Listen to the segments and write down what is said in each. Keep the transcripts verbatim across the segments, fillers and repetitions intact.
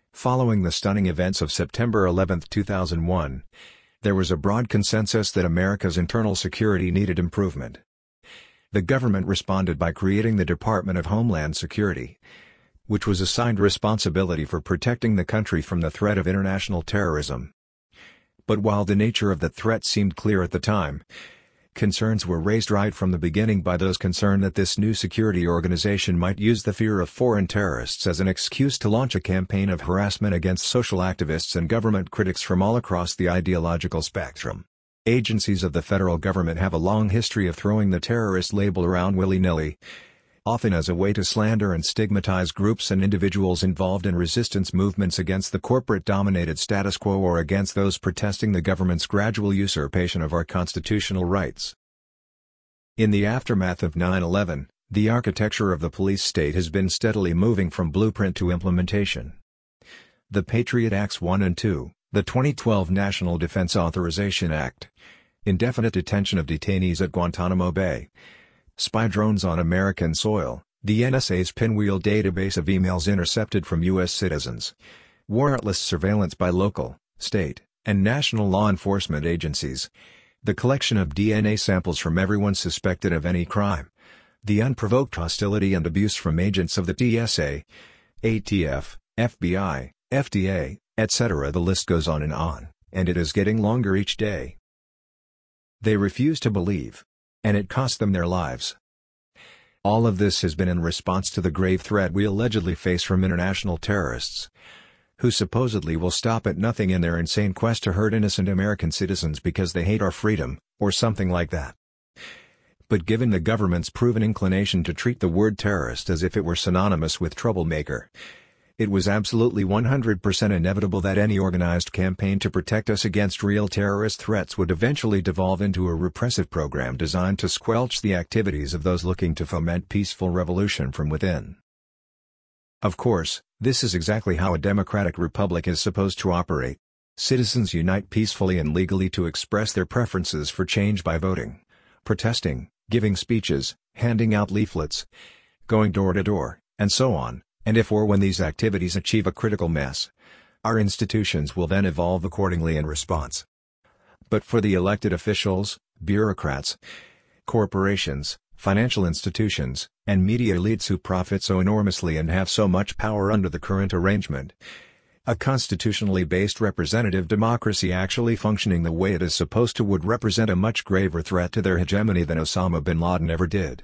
Following the stunning events of September eleventh two thousand one, there was a broad consensus that America's internal security needed improvement. The government responded by creating the Department of Homeland Security, which was assigned responsibility for protecting the country from the threat of international terrorism. But while the nature of the threat seemed clear at the time, concerns were raised right from the beginning by those concerned that this new security organization might use the fear of foreign terrorists as an excuse to launch a campaign of harassment against social activists and government critics from all across the ideological spectrum. Agencies of the federal government have a long history of throwing the terrorist label around willy-nilly, often as a way to slander and stigmatize groups and individuals involved in resistance movements against the corporate-dominated status quo or against those protesting the government's gradual usurpation of our constitutional rights. In the aftermath of nine eleven, the architecture of the police state has been steadily moving from blueprint to implementation. The Patriot Acts one and two, the twenty twelve National Defense Authorization Act, indefinite detention of detainees at Guantanamo Bay, spy drones on American soil, the N S A's pinwheel database of emails intercepted from U S citizens, warrantless surveillance by local, state, and national law enforcement agencies, the collection of D N A samples from everyone suspected of any crime, the unprovoked hostility and abuse from agents of the T S A, A T F, F B I, F D A, et cetera. The list goes on and on, and it is getting longer each day. They refuse to believe. And it cost them their lives. All of this has been in response to the grave threat we allegedly face from international terrorists, who supposedly will stop at nothing in their insane quest to hurt innocent American citizens because they hate our freedom, or something like that. But given the government's proven inclination to treat the word terrorist as if it were synonymous with troublemaker, it was absolutely one hundred percent inevitable that any organized campaign to protect us against real terrorist threats would eventually devolve into a repressive program designed to squelch the activities of those looking to foment peaceful revolution from within. Of course, this is exactly how a democratic republic is supposed to operate. Citizens unite peacefully and legally to express their preferences for change by voting, protesting, giving speeches, handing out leaflets, going door to door, and so on. And if or when these activities achieve a critical mass, our institutions will then evolve accordingly in response. But for the elected officials, bureaucrats, corporations, financial institutions, and media elites who profit so enormously and have so much power under the current arrangement, a constitutionally based representative democracy actually functioning the way it is supposed to would represent a much graver threat to their hegemony than Osama bin Laden ever did.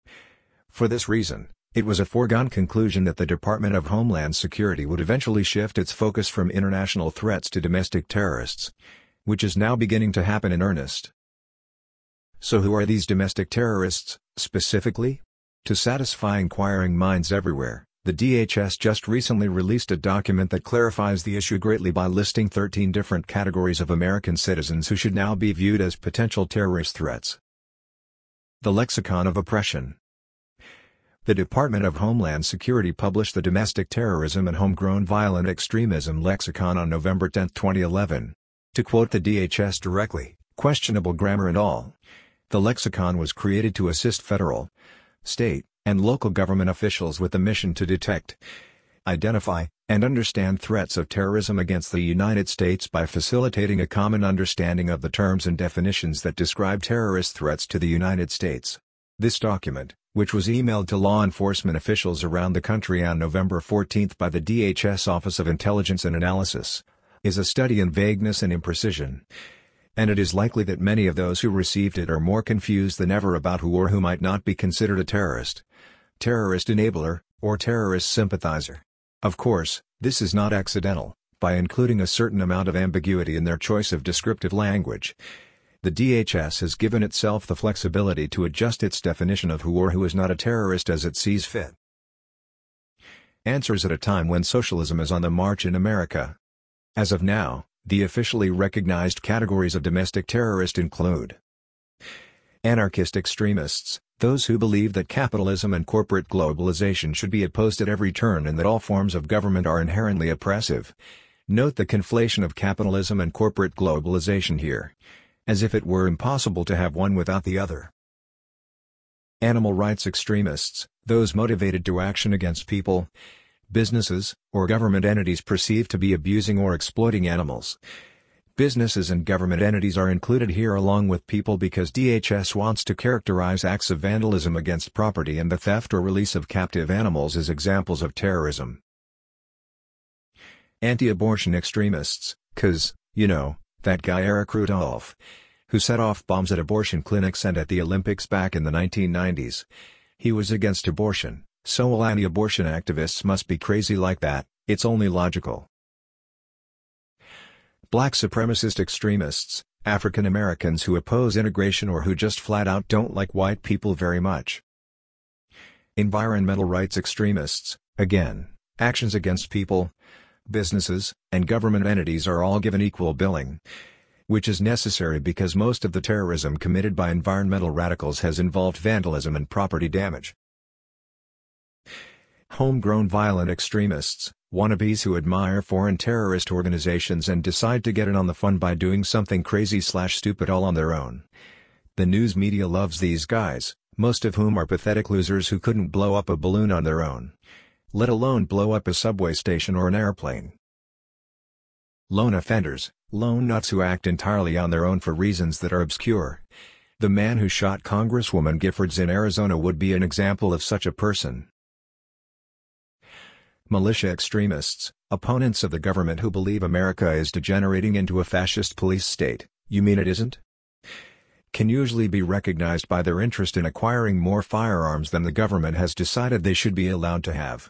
For this reason, it was a foregone conclusion that the Department of Homeland Security would eventually shift its focus from international threats to domestic terrorists, which is now beginning to happen in earnest. So who are these domestic terrorists, specifically? To satisfy inquiring minds everywhere, the D H S just recently released a document that clarifies the issue greatly by listing thirteen different categories of American citizens who should now be viewed as potential terrorist threats. The Lexicon of Oppression. The Department of Homeland Security published the Domestic Terrorism and Homegrown Violent Extremism Lexicon on November tenth twenty eleven. To quote the D H S directly, questionable grammar and all, the lexicon was created to assist federal, state, and local government officials with the mission to detect, identify, and understand threats of terrorism against the United States by facilitating a common understanding of the terms and definitions that describe terrorist threats to the United States. This document, which was emailed to law enforcement officials around the country on November fourteenth by the D H S Office of Intelligence and Analysis, is a study in vagueness and imprecision, and it is likely that many of those who received it are more confused than ever about who or who might not be considered a terrorist, terrorist enabler, or terrorist sympathizer. Of course, this is not accidental. By including a certain amount of ambiguity in their choice of descriptive language, the D H S has given itself the flexibility to adjust its definition of who or who is not a terrorist as it sees fit. Answers at a time when socialism is on the march in America. As of now, the officially recognized categories of domestic terrorist include anarchist extremists, those who believe that capitalism and corporate globalization should be opposed at every turn and that all forms of government are inherently oppressive. Note the conflation of capitalism and corporate globalization here, as if it were impossible to have one without the other. Animal rights extremists, those motivated to action against people, businesses, or government entities perceived to be abusing or exploiting animals. Businesses and government entities are included here along with people because D H S wants to characterize acts of vandalism against property and the theft or release of captive animals as examples of terrorism. Anti-abortion extremists, cause, you know, that guy Eric Rudolph, who set off bombs at abortion clinics and at the Olympics back in the nineteen nineties. He was against abortion, so all anti-abortion activists must be crazy like that. It's only logical. Black supremacist extremists, African Americans who oppose integration or who just flat out don't like white people very much. Environmental rights extremists, again, actions against people, businesses, and government entities are all given equal billing, which is necessary because most of the terrorism committed by environmental radicals has involved vandalism and property damage. Homegrown violent extremists, wannabes who admire foreign terrorist organizations and decide to get in on the fun by doing something crazy slash stupid all on their own. The news media loves these guys, most of whom are pathetic losers who couldn't blow up a balloon on their own, let alone blow up a subway station or an airplane. Lone offenders, lone nuts who act entirely on their own for reasons that are obscure. The man who shot Congresswoman Giffords in Arizona would be an example of such a person. Militia extremists, opponents of the government who believe America is degenerating into a fascist police state. You mean it isn't? Can usually be recognized by their interest in acquiring more firearms than the government has decided they should be allowed to have.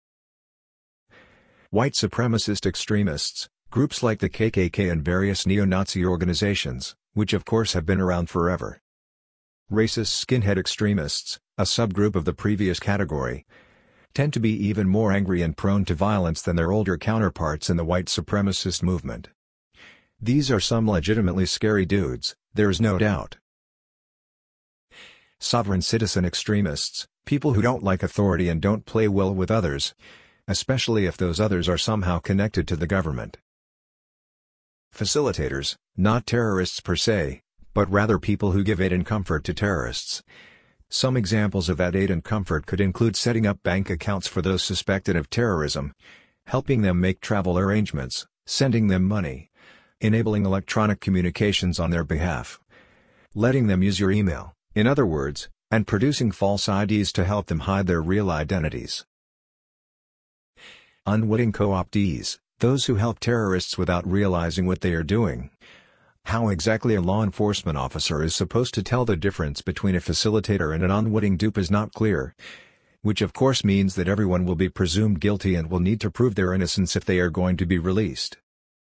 White supremacist extremists, groups like the K K K and various neo-Nazi organizations, which of course have been around forever. Racist skinhead extremists, a subgroup of the previous category, tend to be even more angry and prone to violence than their older counterparts in the white supremacist movement. These are some legitimately scary dudes, there's no doubt. Sovereign citizen extremists, people who don't like authority and don't play well with others, especially if those others are somehow connected to the government. Facilitators, not terrorists per se, but rather people who give aid and comfort to terrorists. Some examples of that aid and comfort could include setting up bank accounts for those suspected of terrorism, helping them make travel arrangements, sending them money, enabling electronic communications on their behalf, letting them use your email, in other words, and producing false I Ds to help them hide their real identities. Unwitting co-optees, those who help terrorists without realizing what they are doing. How exactly a law enforcement officer is supposed to tell the difference between a facilitator and an unwitting dupe is not clear, which of course means that everyone will be presumed guilty and will need to prove their innocence if they are going to be released.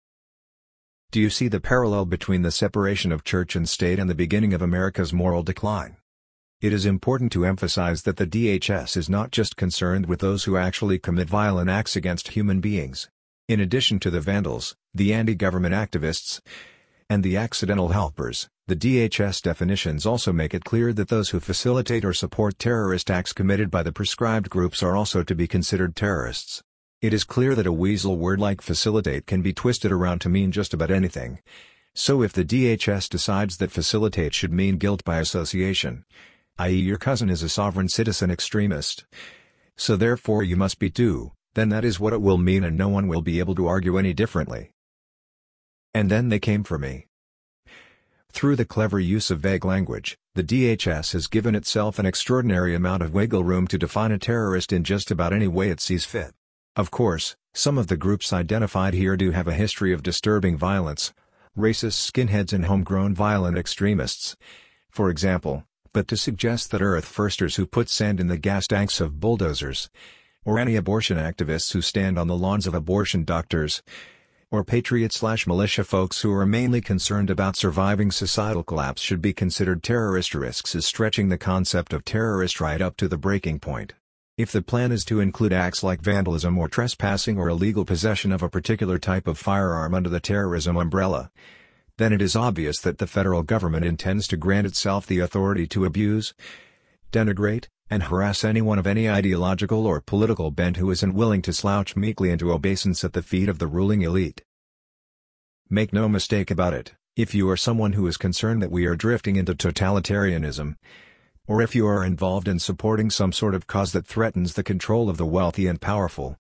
Do you see the parallel between the separation of church and state and the beginning of America's moral decline? It is important to emphasize that the D H S is not just concerned with those who actually commit violent acts against human beings. In addition to the vandals, the anti-government activists, and the accidental helpers, the D H S definitions also make it clear that those who facilitate or support terrorist acts committed by the prescribed groups are also to be considered terrorists. It is clear that a weasel word like facilitate can be twisted around to mean just about anything. So if the D H S decides that facilitate should mean guilt by association, that is your cousin is a sovereign citizen extremist, so therefore you must be too, then that is what it will mean and no one will be able to argue any differently. And then they came for me. Through the clever use of vague language, the D H S has given itself an extraordinary amount of wiggle room to define a terrorist in just about any way it sees fit. Of course, some of the groups identified here do have a history of disturbing violence, racist skinheads and homegrown violent extremists, for example, but to suggest that Earth Firsters who put sand in the gas tanks of bulldozers, or anti-abortion activists who stand on the lawns of abortion doctors, or patriot-slash-militia folks who are mainly concerned about surviving societal collapse should be considered terrorist risks is stretching the concept of terrorist right up to the breaking point. If the plan is to include acts like vandalism or trespassing or illegal possession of a particular type of firearm under the terrorism umbrella, then it is obvious that the federal government intends to grant itself the authority to abuse, denigrate, and harass anyone of any ideological or political bent who isn't willing to slouch meekly into obeisance at the feet of the ruling elite. Make no mistake about it, if you are someone who is concerned that we are drifting into totalitarianism, or if you are involved in supporting some sort of cause that threatens the control of the wealthy and powerful,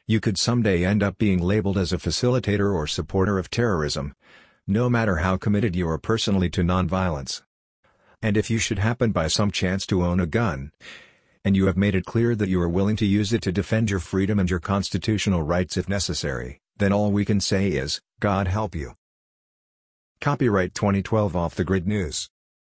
You could someday end up being labeled as a facilitator or supporter of terrorism, no matter how committed you are personally to nonviolence. And if you should happen by some chance to own a gun, and you have made it clear that you are willing to use it to defend your freedom and your constitutional rights if necessary, then all we can say is, God help you. Copyright twenty twelve Off the Grid News.